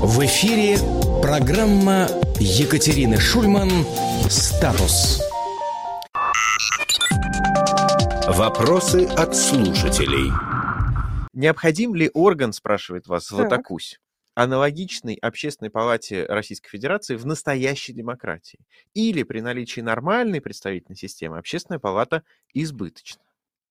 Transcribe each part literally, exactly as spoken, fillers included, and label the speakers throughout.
Speaker 1: В эфире программа Екатерины Шульман «Статус». Вопросы от слушателей.
Speaker 2: Необходим ли орган, спрашивает вас
Speaker 3: Так.
Speaker 2: Златокусь, аналогичный Общественной палате Российской Федерации в настоящей демократии? Или при наличии нормальной представительной системы Общественная палата избыточна?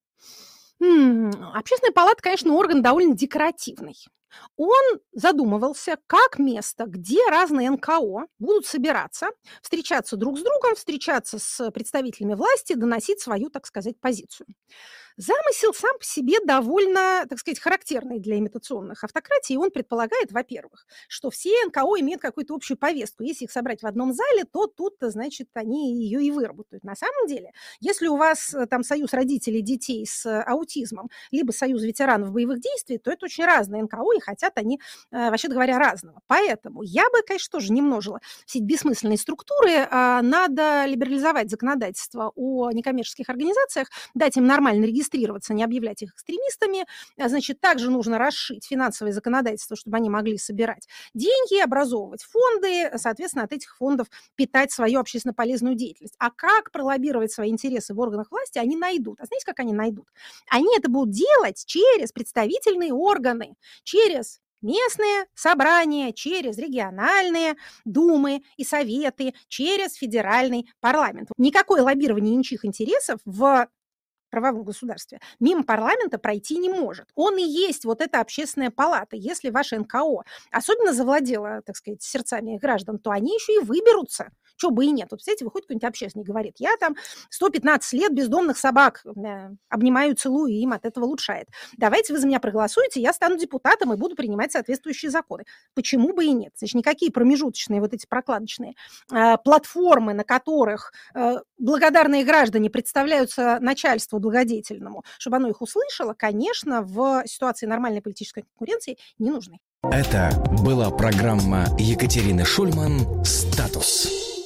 Speaker 3: М, Общественная палата, конечно, орган довольно декоративный. Он задумывался как место, где разные эн ка о будут собираться, встречаться друг с другом, встречаться с представителями власти, доносить свою, так сказать, позицию. Замысел сам по себе довольно, так сказать, характерный для имитационных автократий. И он предполагает, во-первых, что все эн ка о имеют какую-то общую повестку. Если их собрать в одном зале, то тут-то, значит, они ее и выработают. На самом деле, если у вас э, там союз родителей детей с э, аутизмом, либо союз ветеранов боевых действий, то это очень разные эн ка о, и хотят они, э, вообще говоря, разного. Поэтому я бы, конечно, тоже не множила все эти бессмысленные структуры. А, Надо либерализовать законодательство о некоммерческих организациях, дать им нормально регистрироваться, не объявлять их экстремистами. А, Значит, также нужно расшить финансовое законодательство, чтобы они могли собирать деньги, образовывать фонды, соответственно, от этих фондов питать свою общественно полезную деятельность. А как пролоббировать свои интересы в органах власти, они найдут. А знаете, как они найдут? Они это будут делать через представительные органы, через местные собрания, через региональные думы и советы, через федеральный парламент. Никакое лоббирование ничьих интересов в правовом государстве мимо парламента пройти не может. Он и есть вот эта общественная палата. Если ваше эн ка о особенно завладело, так сказать, сердцами граждан, то они еще и выберутся. Чего бы и нет. Вот, представляете, выходит какой-нибудь общественник и говорит: я там сто пятнадцать лет бездомных собак э, обнимаю, целую, и им от этого улучшает. Давайте вы за меня проголосуете, я стану депутатом и буду принимать соответствующие законы. Почему бы и нет? Значит, никакие промежуточные вот эти прокладочные э, платформы, на которых э, благодарные граждане представляются начальству благодетельному, чтобы оно их услышало, конечно, в ситуации нормальной политической конкуренции не нужны.
Speaker 1: Это была программа Екатерины Шульман «Статус».